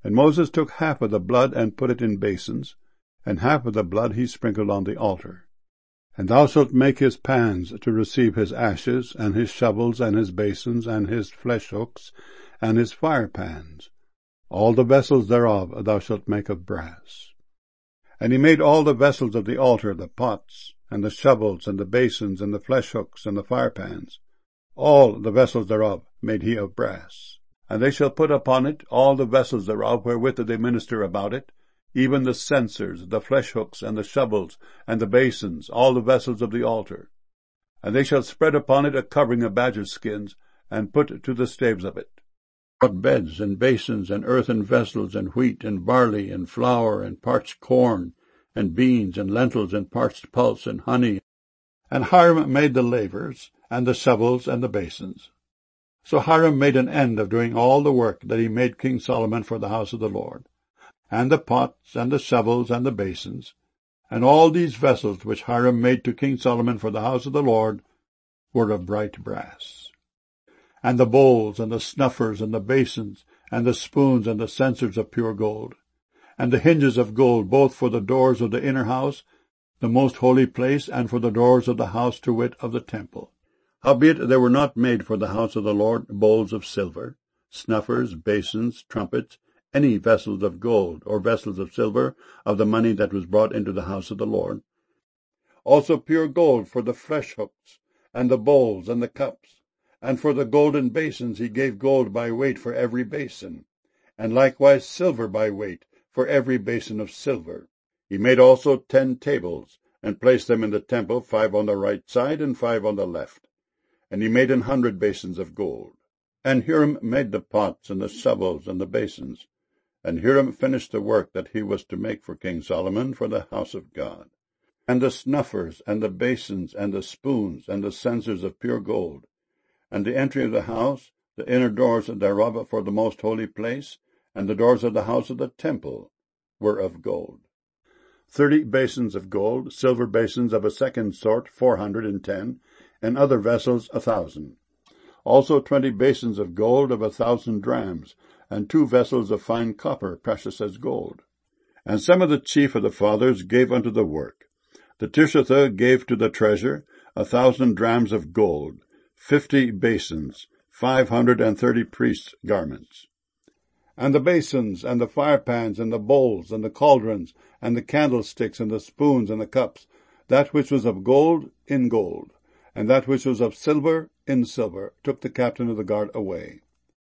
And Moses took half of the blood and put it in basins, and half of the blood he sprinkled on the altar. And thou shalt make his pans to receive his ashes, and his shovels, and his basins, and his flesh hooks, and his fire pans. All the vessels thereof thou shalt make of brass. And he made all the vessels of the altar, the pots, and the shovels, and the basins, and the flesh hooks, and the fire pans. All the vessels thereof made he of brass. And they shall put upon it all the vessels thereof wherewith they minister about it, even the censers, the flesh hooks, and the shovels, and the basins, all the vessels of the altar. And they shall spread upon it a covering of badger skins, and put to the staves of it beds, and basins, and earthen vessels, and wheat, and barley, and flour, and parched corn, and beans, and lentils, and parched pulse, and honey. And Hiram made the lavers, and the shovels, and the basins. So Hiram made an end of doing all the work that he made King Solomon for the house of the Lord, and the pots, and the shovels, and the basins, and all these vessels which Hiram made to King Solomon for the house of the Lord were of bright brass. And the bowls, and the snuffers, and the basins, and the spoons, and the censers of pure gold, and the hinges of gold, both for the doors of the inner house, the most holy place, and for the doors of the house, to wit, of the temple. Howbeit there were not made for the house of the Lord bowls of silver, snuffers, basins, trumpets, any vessels of gold, or vessels of silver, of the money that was brought into the house of the Lord. Also pure gold for the flesh hooks, and the bowls, and the cups. And for the golden basins he gave gold by weight for every basin, and likewise silver by weight for every basin of silver. He made also 10 tables, and placed them in the temple, 5 on the right side, and 5 on the left. And he made 100 basins of gold. And Hiram made the pots, and the shovels, and the basins. And Hiram finished the work that he was to make for King Solomon for the house of God. And the snuffers, and the basins, and the spoons, and the censers of pure gold, and the entry of the house, the inner doors thereof for the most holy place, and the doors of the house of the temple, were of gold. 30 basins of gold, silver basins of a second sort, 410, and other vessels 1,000. Also 20 basins of gold of 1,000 drams, and 2 vessels of fine copper, precious as gold. And some of the chief of the fathers gave unto the work. The Tirshatha gave to the treasure 1,000 drams of gold, 50 basins, 530 priests' garments. And the basins, and the firepans, and the bowls, and the cauldrons, and the candlesticks, and the spoons, and the cups, that which was of gold, in gold, and that which was of silver, in silver, took the captain of the guard away.